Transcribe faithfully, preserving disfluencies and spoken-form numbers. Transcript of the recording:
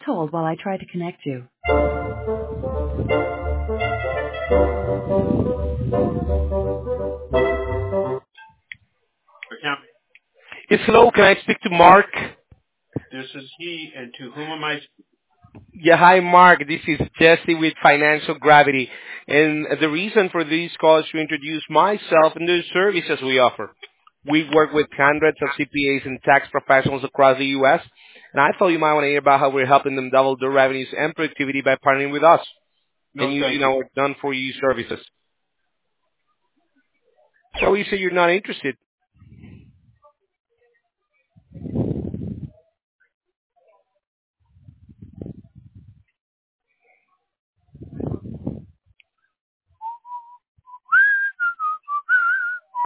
hold while I try to connect you. Account. Yes, hello. Can I speak to Mark? This is he, and to whom am I? Yeah, hi, Mark. This is Jesse with Financial Gravity. And the reason for this call is to introduce myself and the services we offer. We work with hundreds of C P As and tax professionals across the U S, and I thought you might want to hear about how we're helping them double their revenues and productivity by partnering with us and No, using thank you. our done-for-you services. So you say you're not interested.